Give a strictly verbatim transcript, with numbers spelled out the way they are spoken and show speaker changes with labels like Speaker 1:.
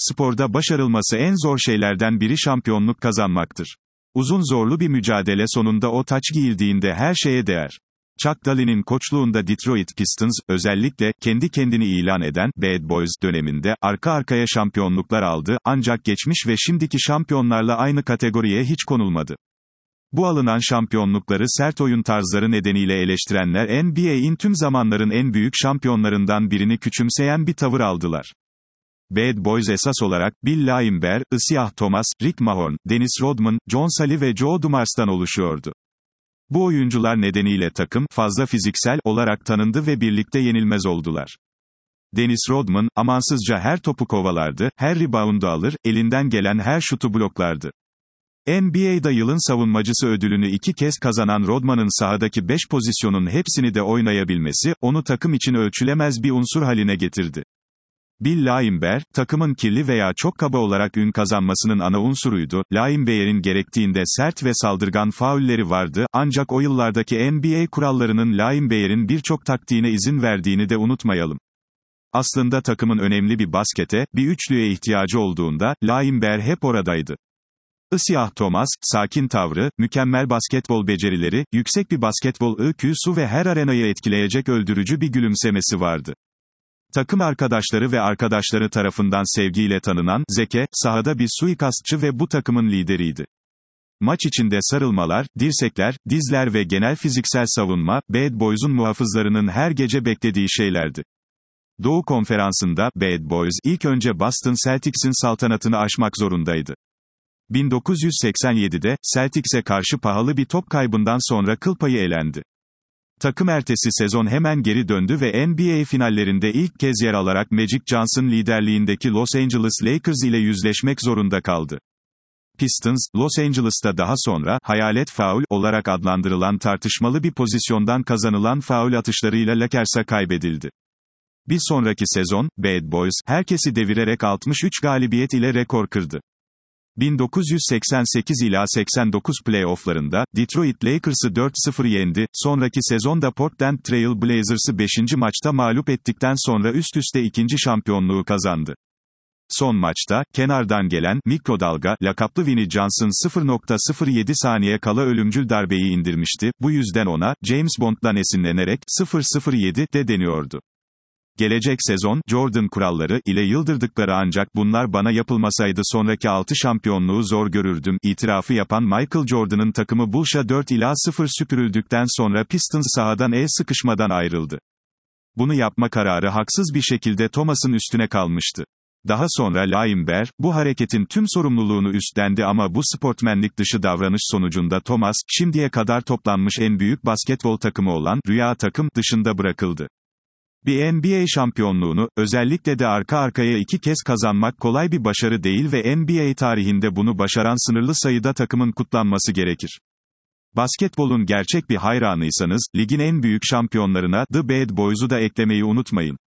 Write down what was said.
Speaker 1: sporda başarılması en zor şeylerden biri şampiyonluk kazanmaktır. Uzun zorlu bir mücadele sonunda o taç giyildiğinde her şeye değer. Chuck Daly'nin koçluğunda Detroit Pistons, özellikle, kendi kendini ilan eden, Bad Boys döneminde, arka arkaya şampiyonluklar aldı, ancak geçmiş ve şimdiki şampiyonlarla aynı kategoriye hiç konulmadı. Bu alınan şampiyonlukları sert oyun tarzları nedeniyle eleştirenler N B A'in tüm zamanların en büyük şampiyonlarından birini küçümseyen bir tavır aldılar. Bad Boys esas olarak, Bill Laimbeer, Isiah Thomas, Rick Mahorn, Dennis Rodman, John Salley ve Joe Dumars'tan oluşuyordu. Bu oyuncular nedeniyle takım, fazla fiziksel olarak tanındı ve birlikte yenilmez oldular. Dennis Rodman, amansızca her topu kovalardı, her reboundu alır, elinden gelen her şutu bloklardı. N B A'da yılın savunmacısı ödülünü iki kez kazanan Rodman'ın sahadaki beş pozisyonun hepsini de oynayabilmesi, onu takım için ölçülemez bir unsur haline getirdi. Bill Laimbeer, takımın kirli veya çok kaba olarak ün kazanmasının ana unsuruydu. Laimbeer'in gerektiğinde sert ve saldırgan faulleri vardı, ancak o yıllardaki N B A kurallarının Laimbeer'in birçok taktiğine izin verdiğini de unutmayalım. Aslında takımın önemli bir baskete, bir üçlüye ihtiyacı olduğunda, Laimbeer hep oradaydı. Isiah Thomas, sakin tavrı, mükemmel basketbol becerileri, yüksek bir basketbol I Q'su ve her arenayı etkileyecek öldürücü bir gülümsemesi vardı. Takım arkadaşları ve arkadaşları tarafından sevgiyle tanınan, zeki, sahada bir suikastçı ve bu takımın lideriydi. Maç içinde sarılmalar, dirsekler, dizler ve genel fiziksel savunma, Bad Boys'un muhafızlarının her gece beklediği şeylerdi. Doğu Konferansı'nda, Bad Boys, ilk önce Boston Celtics'in saltanatını aşmak zorundaydı. bin dokuz yüz seksen yedide, Celtics'e karşı pahalı bir top kaybından sonra kıl payı elendi. Takım ertesi sezon hemen geri döndü ve N B A finallerinde ilk kez yer alarak Magic Johnson liderliğindeki Los Angeles Lakers ile yüzleşmek zorunda kaldı. Pistons, Los Angeles'ta daha sonra, hayalet faul olarak adlandırılan tartışmalı bir pozisyondan kazanılan faul atışlarıyla Lakers'a kaybedildi. Bir sonraki sezon, Bad Boys, herkesi devirerek altmış üç galibiyet ile rekor kırdı. bin dokuz yüz seksen sekiz ila seksen dokuz playofflarında, Detroit Lakers'ı dört sıfır yendi, sonraki sezonda Portland Trail Blazers'ı beşinci maçta mağlup ettikten sonra üst üste ikinci şampiyonluğu kazandı. Son maçta, kenardan gelen, mikrodalga, lakaplı Vinnie Johnson sıfır nokta sıfır yedi saniye kala ölümcül darbeyi indirmişti, bu yüzden ona, James Bond'dan esinlenerek, sıfır sıfır yedi de deniyordu. Gelecek sezon, Jordan kuralları ile yıldırdıkları ancak bunlar bana yapılmasaydı sonraki altı şampiyonluğu zor görürdüm, itirafı yapan Michael Jordan'ın takımı Bulls'a dört ila sıfır süpürüldükten sonra Pistons sahadan el sıkışmadan ayrıldı. Bunu yapma kararı haksız bir şekilde Thomas'ın üstüne kalmıştı. Daha sonra Laimbeer, bu hareketin tüm sorumluluğunu üstlendi ama bu sportmenlik dışı davranış sonucunda Thomas, şimdiye kadar toplanmış en büyük basketbol takımı olan, rüya takım, dışında bırakıldı. Bir N B A şampiyonluğunu, özellikle de arka arkaya iki kez kazanmak kolay bir başarı değil ve N B A tarihinde bunu başaran sınırlı sayıda takımın kutlanması gerekir. Basketbolun gerçek bir hayranıysanız, ligin en büyük şampiyonlarına, The Bad Boys'u da eklemeyi unutmayın.